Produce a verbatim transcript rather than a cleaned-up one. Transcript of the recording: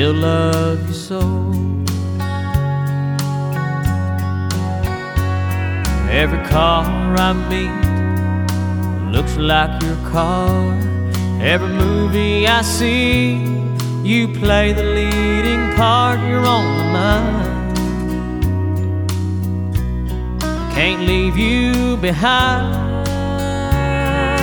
still love you so. Every car I meet looks like your car. Every movie I see, you play the leading part. You're on my mind. Can't leave you behind.